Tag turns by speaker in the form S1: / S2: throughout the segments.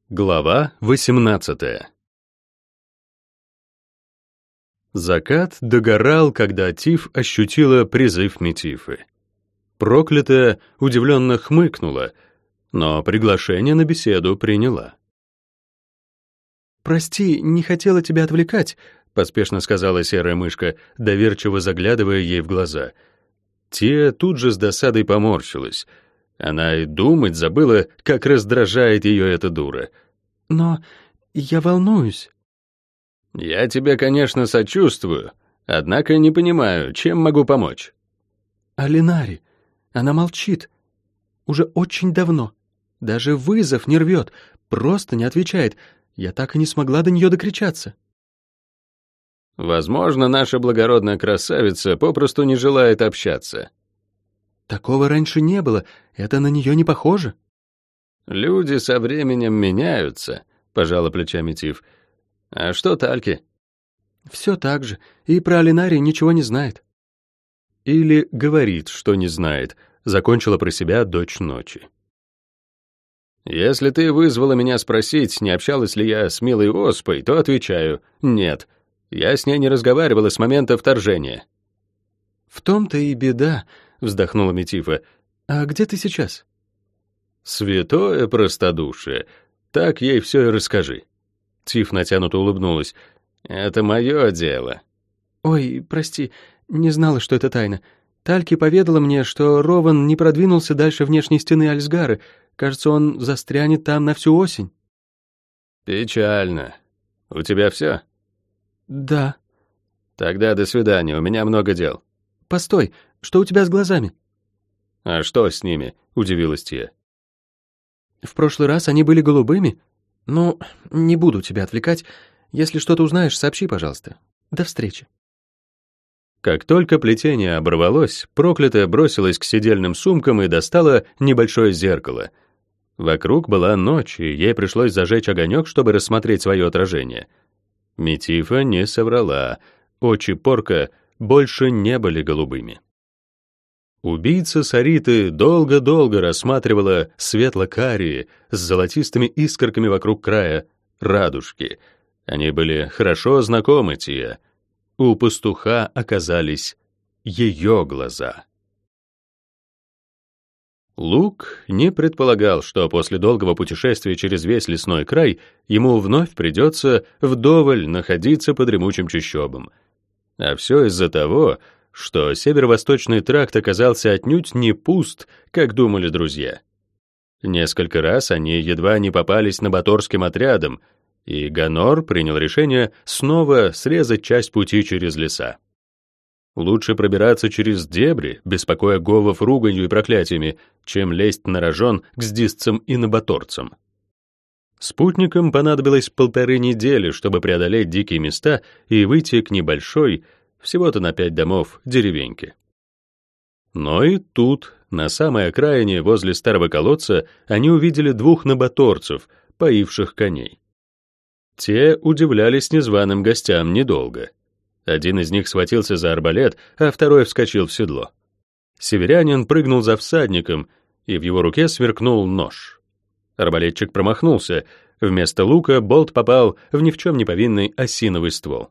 S1: Глава 18. Закат догорал, когда Тиф ощутила призыв Метифы. Проклятая удивленно хмыкнула, но приглашение на беседу приняла. «Прости, не хотела тебя отвлекать», — поспешно сказала серая мышка, доверчиво заглядывая ей в глаза. Тия тут же с досадой поморщилась. Она и думать забыла, как раздражает ее эта дура. «Но я волнуюсь». «Я тебе, конечно, сочувствую, однако не понимаю, чем могу помочь».
S2: «А Линари? Она молчит. Уже очень давно. Даже вызов не рвет, просто не отвечает. Я так и не смогла до нее докричаться».
S1: «Возможно, наша благородная красавица попросту не желает общаться».
S2: «Такого раньше не было, это на нее не похоже».
S1: «Люди со временем меняются», — пожала плечами Тиф. «А что Тальки?»
S2: «Все так же, и про Линари ничего не знает».
S1: «Или говорит, что не знает», — закончила про себя дочь ночи. «Если ты вызвала меня спросить, не общалась ли я с милой оспой, то отвечаю — нет. Я с ней не разговаривала с момента вторжения».
S2: «В том-то и беда», — вздохнула Метифа. «А где ты сейчас?»
S1: «Святое простодушие. Так ей все и расскажи». Тиф натянуто улыбнулась. «Это мое дело».
S2: «Ой, прости, не знала, что это тайна. Тальки поведала мне, что Рован не продвинулся дальше внешней стены Альсгары. Кажется, он застрянет там на всю осень».
S1: «Печально. У тебя все?»
S2: «Да».
S1: «Тогда до свидания, у меня много дел».
S2: «Постой, что у тебя с глазами?»
S1: «А что с ними?» — удивилась Тия.
S2: «В прошлый раз они были голубыми. Ну, не буду тебя отвлекать. Если что-то узнаешь, сообщи, пожалуйста. До встречи».
S1: Как только плетение оборвалось, проклятая бросилась к сидельным сумкам и достала небольшое зеркало. Вокруг была ночь, и ей пришлось зажечь огонек, чтобы рассмотреть свое отражение. Метифа не соврала. Очи Порка больше не были голубыми. Убийца Сариты долго-долго рассматривала светло-карие с золотистыми искорками вокруг края радужки. Они были хорошо знакомы Тия. У пастуха оказались ее глаза. Лук не предполагал, что после долгого путешествия через весь лесной край ему вновь придется вдоволь находиться под дремучим чащобом. А все из-за того, что северо-восточный тракт оказался отнюдь не пуст, как думали друзья. Несколько раз они едва не попались на Баторским отрядом, и Ганор принял решение снова срезать часть пути через леса. Лучше пробираться через дебри, беспокоя говов руганью и проклятиями, чем лезть на рожон к сдисцам и набаторцам. Спутникам понадобилось 1,5 недели, чтобы преодолеть дикие места и выйти к небольшой, всего-то на 5 домов, деревеньке. Но и тут, на самой окраине, возле старого колодца, они увидели 2 набаторцев, поивших коней. Те удивлялись незваным гостям недолго. Один из них схватился за арбалет, а второй вскочил в седло. Северянин прыгнул за всадником, и в его руке сверкнул нож. Арбалетчик промахнулся. Вместо лука болт попал в ни в чем не повинный осиновый ствол.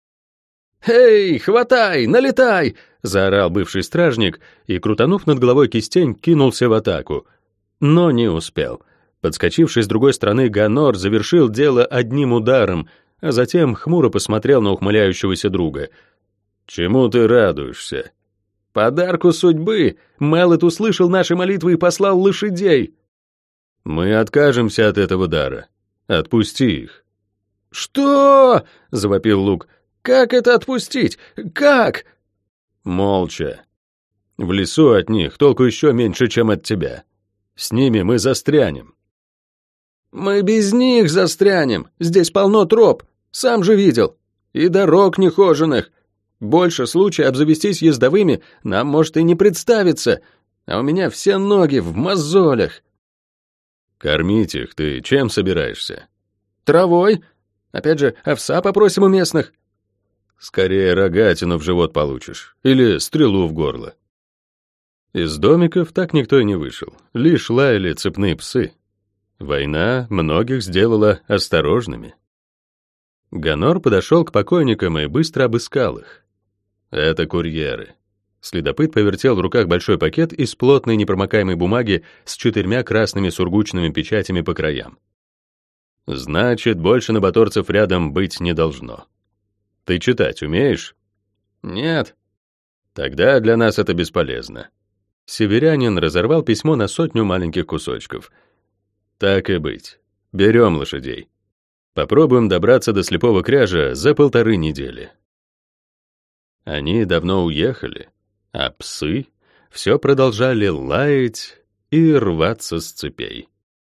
S1: «Эй, хватай, налетай!» — заорал бывший стражник и, крутанув над головой кистень, кинулся в атаку. Но не успел. Подскочивший с другой стороны Ганор завершил дело одним ударом, а затем хмуро посмотрел на ухмыляющегося друга. «Чему ты радуешься?» «Подарку судьбы! Мэлэт услышал наши молитвы и послал лошадей!» «Мы откажемся от этого дара. Отпусти их». «Что?» — завопил Лук. «Как это отпустить? Как?» «Молча. В лесу от них толку еще меньше, чем от тебя. С ними мы застрянем». «Мы без них застрянем. Здесь полно троп. Сам же видел. И дорог нехоженных. Больше случая обзавестись ездовыми нам может и не представиться. А у меня все ноги в мозолях». «Кормить их ты чем собираешься?» «Травой. Опять же, овса попросим у местных». «Скорее рогатину в живот получишь. Или стрелу в горло». Из домиков так никто и не вышел. Лишь лаяли цепные псы. Война многих сделала осторожными. Ганор подошел к покойникам и быстро обыскал их. Это курьеры. Следопыт повертел в руках большой пакет из плотной непромокаемой бумаги с 4 красными сургучными печатями по краям. Значит, больше наботорцев рядом быть не должно. Ты читать умеешь? Нет. Тогда для нас это бесполезно. Северянин разорвал письмо на 100 маленьких кусочков. Так и быть. Берем лошадей. Попробуем добраться до Слепого Кряжа за 1,5 недели. Они давно уехали, а псы все продолжали лаять и рваться с цепей.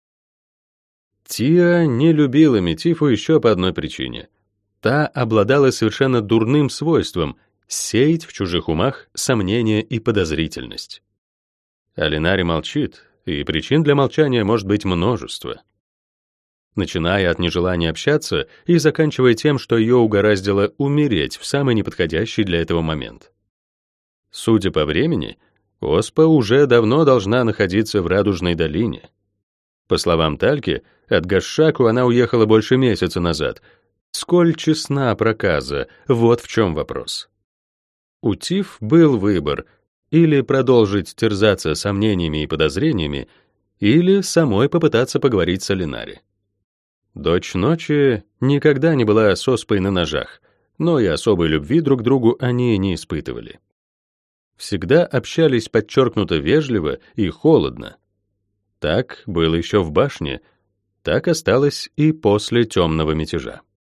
S1: Тиа не любила Метифу еще по одной причине. Та обладала совершенно дурным свойством сеять в чужих умах сомнения и подозрительность. Алинари молчит, и причин для молчания может быть множество. Начиная от нежелания общаться и заканчивая тем, что ее угораздило умереть в самый неподходящий для этого момент. Судя по времени, оспа уже давно должна находиться в Радужной долине. По словам Тальки, от Гашшаку она уехала больше месяца назад. Сколь честна проказа, вот в чем вопрос. У Тиф был выбор: или продолжить терзаться сомнениями и подозрениями, или самой попытаться поговорить с Алинари. Дочь Ночи никогда не была с оспой на ножах, но и особой любви друг к другу они не испытывали. Всегда общались подчеркнуто вежливо и холодно. Так было еще в башне, так осталось и после темного мятежа.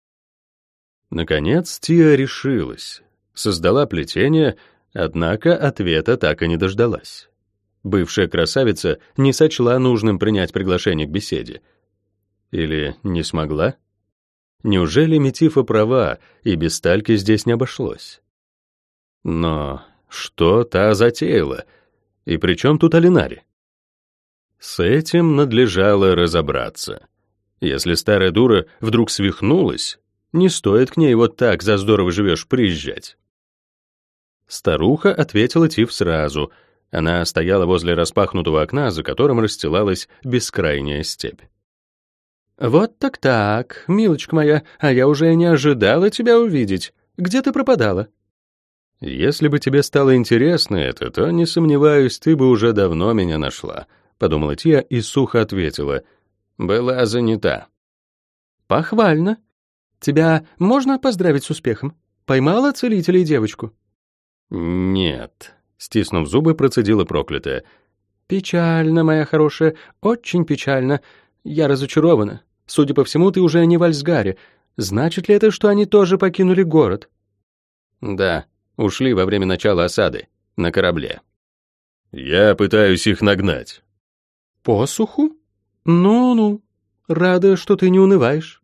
S1: Наконец Тиа решилась, создала плетение, однако ответа так и не дождалась. Бывшая красавица не сочла нужным принять приглашение к беседе. Или не смогла? Неужели Метифа права, и без Тальки здесь не обошлось? Но что та затеяла? И при чем тут Алинари? С этим надлежало разобраться. Если старая дура вдруг свихнулась, не стоит к ней вот так за здорово живешь приезжать. Старуха ответила Тиф сразу. Она стояла возле распахнутого окна, за которым расстилалась бескрайняя степь. «Вот так-так, милочка моя, а я уже не ожидала тебя увидеть. Где ты пропадала?» «Если бы тебе стало интересно это, то, не сомневаюсь, ты бы уже давно меня нашла», — подумала Тиа и сухо ответила. «Была занята». «Похвально. Тебя можно поздравить с успехом? Поймала целителей девочку?» «Нет», — стиснув зубы, процедила проклятая. «Печально, моя хорошая, очень печально. Я разочарована. Судя по всему, ты уже не в Альсгаре. Значит ли это, что они тоже покинули город?» «Да, ушли во время начала осады. На корабле». «Я пытаюсь их нагнать». «Посуху? Ну-ну. Рада, что ты не унываешь».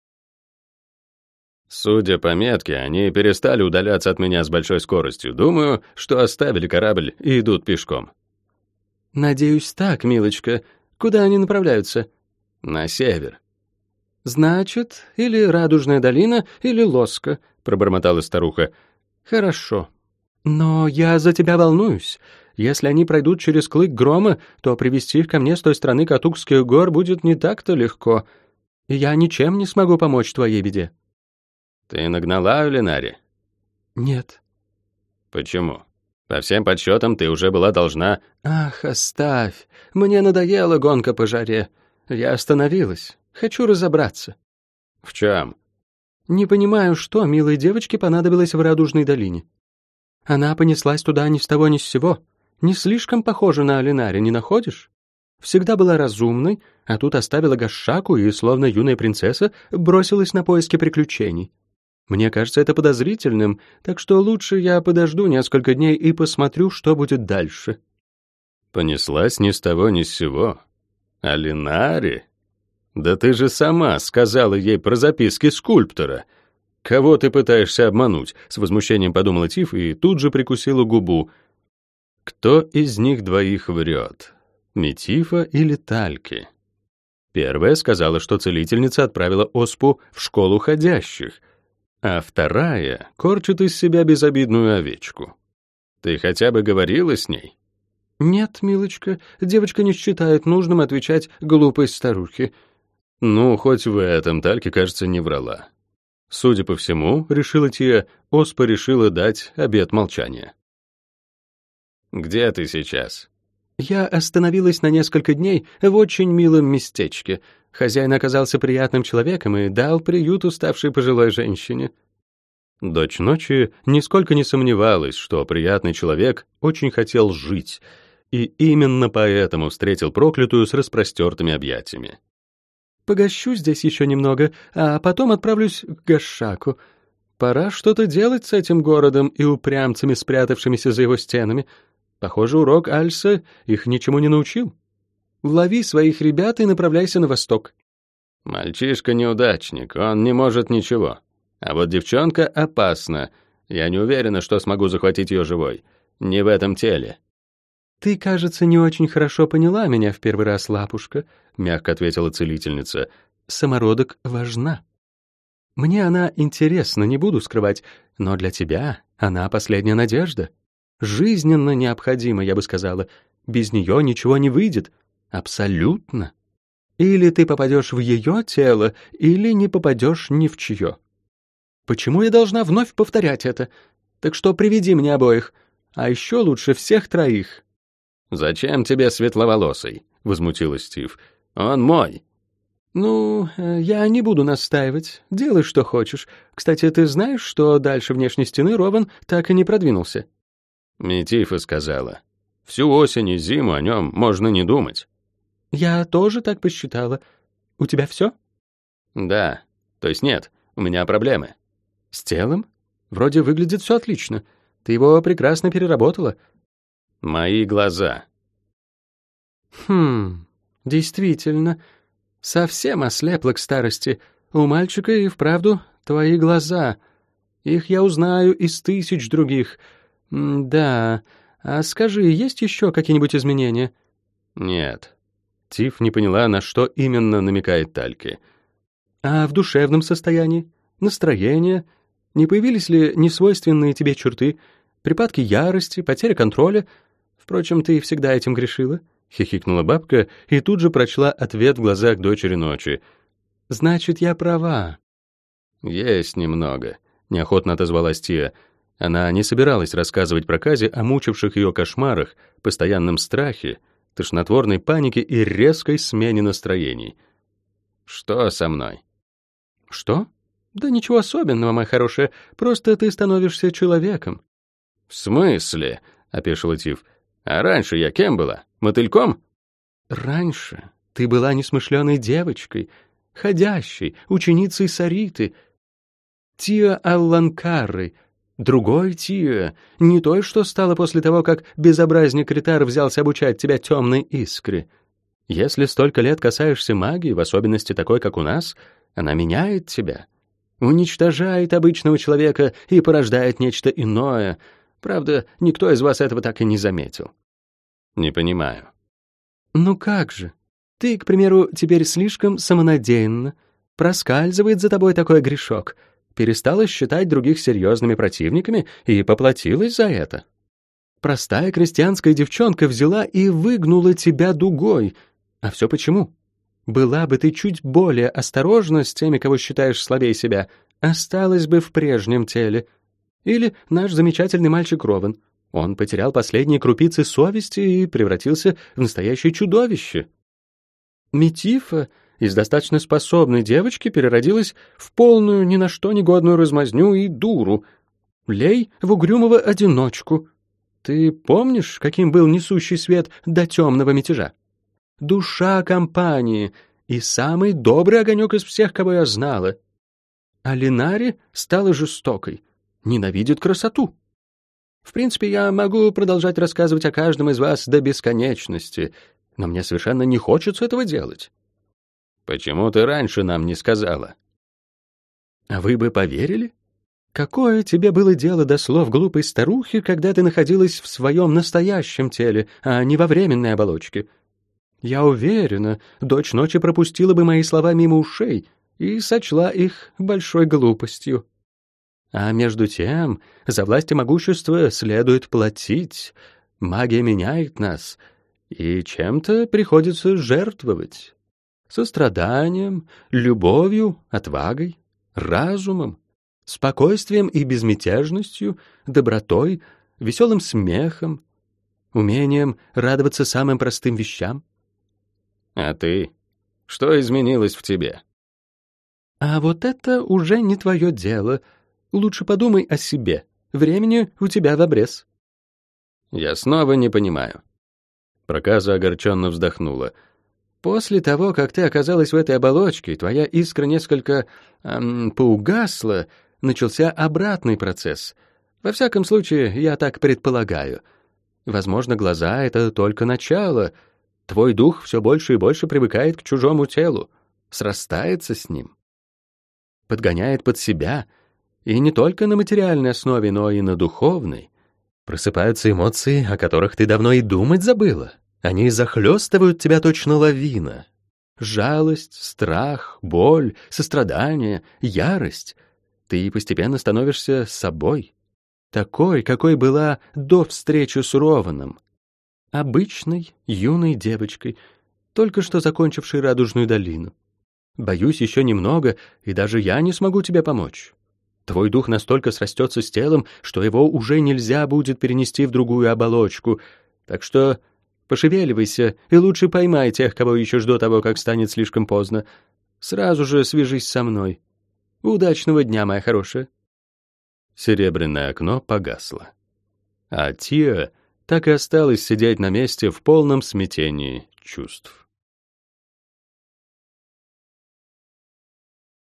S1: «Судя по метке, они перестали удаляться от меня с большой скоростью. Думаю, что оставили корабль и идут пешком». «Надеюсь, так, милочка. Куда они направляются?» «На север». «Значит, или Радужная долина, или Лоска», — пробормотала старуха. «Хорошо. Но я за тебя волнуюсь. Если они пройдут через Клык Грома, то привести их ко мне с той стороны Катукских гор будет не так-то легко. И я ничем не смогу помочь твоей беде». «Ты нагнала Алинари?» «Нет». «Почему? По всем подсчетам, ты уже была должна...» «Ах, оставь. Мне надоела гонка по жаре. Я остановилась. Хочу разобраться». «В чем?» «Не понимаю, что милой девочке понадобилось в Радужной долине. Она понеслась туда ни с того ни с сего. Не слишком похожа на Алинари, не находишь? Всегда была разумной, а тут оставила Гашшаку и, словно юная принцесса, бросилась на поиски приключений. Мне кажется это подозрительным, так что лучше я подожду несколько дней и посмотрю, что будет дальше». «Понеслась ни с того ни с сего. Алинари? Да ты же сама сказала ей про записки скульптора. Кого ты пытаешься обмануть?» — с возмущением подумала Тиф и тут же прикусила губу. Кто из них двоих врет? Метифа или Тальки? Первая сказала, что целительница отправила оспу в школу ходящих, а вторая корчит из себя безобидную овечку. Ты хотя бы говорила с ней?
S2: Нет, милочка, девочка не считает нужным отвечать глупой старухе.
S1: Ну, хоть в этом Тальке, кажется, не врала. Судя по всему, решила Тия, Оспа решила дать обет молчания. «Где ты сейчас?»
S2: Я остановилась на несколько дней в очень милом местечке. Хозяин оказался приятным человеком и дал приют уставшей пожилой женщине.
S1: Дочь ночи нисколько не сомневалась, что приятный человек очень хотел жить, и именно поэтому встретил проклятую с распростертыми объятиями.
S2: Погощу здесь еще немного, а потом отправлюсь к Гашаку. Пора что-то делать с этим городом и упрямцами, спрятавшимися за его стенами. Похоже, урок Альса их ничему не научил. Лови своих ребят и направляйся на восток.
S1: Мальчишка-неудачник, он не может ничего. А вот девчонка опасна. Я не уверена, что смогу захватить ее живой. Не в этом теле.
S2: «Ты, кажется, не очень хорошо поняла меня в первый раз, лапушка», — мягко ответила целительница. «Самородок важна. Мне она интересна, не буду скрывать, но для тебя она последняя надежда. Жизненно необходима, я бы сказала. Без нее ничего не выйдет. Абсолютно. Или ты попадешь в ее тело, или не попадешь ни в чье. Почему я должна вновь повторять это? Так что приведи мне обоих, а еще лучше всех троих».
S1: «Зачем тебе светловолосый?» — возмутилась Стив. «Он мой».
S2: «Ну, я не буду настаивать. Делай, что хочешь. Кстати, ты знаешь, что дальше внешней стены Рован так и не продвинулся?»
S1: Метифа сказала. «Всю осень и зиму о нем можно не думать».
S2: «Я тоже так посчитала. У тебя все?»
S1: «Да. То есть нет, у меня проблемы».
S2: «С телом? Вроде выглядит все отлично. Ты его прекрасно переработала».
S1: «Мои глаза».
S2: Действительно. Совсем ослепла к старости. У мальчика и вправду твои глаза. Их я узнаю из 1000 других. Да. А скажи, есть еще какие-нибудь изменения?»
S1: «Нет». Тиф не поняла, на что именно намекает Тальке.
S2: «А в душевном состоянии? Настроение? Не появились ли несвойственные тебе черты? Припадки ярости, потеря контроля? Впрочем, ты всегда этим грешила», — хихикнула бабка и тут же прочла ответ в глазах дочери ночи. «Значит, я права».
S1: «Есть немного», — неохотно отозвалась Тия. Она не собиралась рассказывать проказе о мучивших ее кошмарах, постоянном страхе, тошнотворной панике и резкой смене настроений. «Что со мной?»
S2: «Что? Да ничего особенного, моя хорошая, просто ты становишься человеком».
S1: «В смысле?» — опешила Тиф. «А раньше я кем была? Мотыльком?»
S2: «Раньше ты была несмышленой девочкой, ходящей, ученицей Сариты, Тиа Алланкары, другой Тиа, не той, что стала после того, как безобразник Ритар взялся обучать тебя темной искре. Если столько лет касаешься магии, в особенности такой, как у нас, она меняет тебя, уничтожает обычного человека и порождает нечто иное. Правда, никто из вас этого так и не заметил».
S1: «Не понимаю».
S2: «Ну как же? Ты, к примеру, теперь слишком самонадеянна. Проскальзывает за тобой такой грешок. Перестала считать других серьезными противниками и поплатилась за это. Простая крестьянская девчонка взяла и выгнула тебя дугой. А все почему? Была бы ты чуть более осторожна с теми, кого считаешь слабее себя, осталась бы в прежнем теле. Или наш замечательный мальчик Рован. Он потерял последние крупицы совести и превратился в настоящее чудовище. Метифа из достаточно способной девочки переродилась в полную ни на что негодную размазню и дуру. Лей в угрюмого одиночку. Ты помнишь, каким был несущий свет до темного мятежа? Душа компании и самый добрый огонек из всех, кого я знала. А Линари стала жестокой, ненавидит красоту. В принципе, я могу продолжать рассказывать о каждом из вас до бесконечности, но мне совершенно не хочется этого делать.
S1: «Почему ты раньше нам не сказала?»
S2: А вы бы поверили? Какое тебе было дело до слов глупой старухи, когда ты находилась в своем настоящем теле, а не во временной оболочке? Я уверена, дочь ночи пропустила бы мои слова мимо ушей и сочла их большой глупостью. А между тем, за власть и могущество следует платить. Магия меняет нас, и чем-то приходится жертвовать. Состраданием, любовью, отвагой, разумом, спокойствием и безмятежностью, добротой, веселым смехом, умением радоваться самым простым вещам.
S1: А ты? Что изменилось в тебе?
S2: А вот это уже не твое дело. Лучше подумай о себе. Времени у тебя в обрез.
S1: Я снова не понимаю. Проказа огорченно вздохнула.
S2: После того, как ты оказалась в этой оболочке, твоя искра несколько поугасла, начался обратный процесс. Во всяком случае, я так предполагаю. Возможно, глаза — это только начало. Твой дух все больше и больше привыкает к чужому телу, срастается с ним, подгоняет под себя, и не только на материальной основе, но и на духовной. Просыпаются эмоции, о которых ты давно и думать забыла. Они захлестывают тебя точно лавина. Жалость, страх, боль, сострадание, ярость. Ты постепенно становишься собой. Такой, какой была до встречи с Рованом. Обычной, юной девочкой, только что закончившей Радужную долину. Боюсь, еще немного, и даже я не смогу тебе помочь. Твой дух настолько срастется с телом, что его уже нельзя будет перенести в другую оболочку. Так что пошевеливайся и лучше поймай тех, кого ищешь до того, как станет слишком поздно. Сразу же свяжись со мной. Удачного дня, моя хорошая.
S1: Серебряное окно погасло. А Тиа так и осталась сидеть на месте в полном смятении чувств.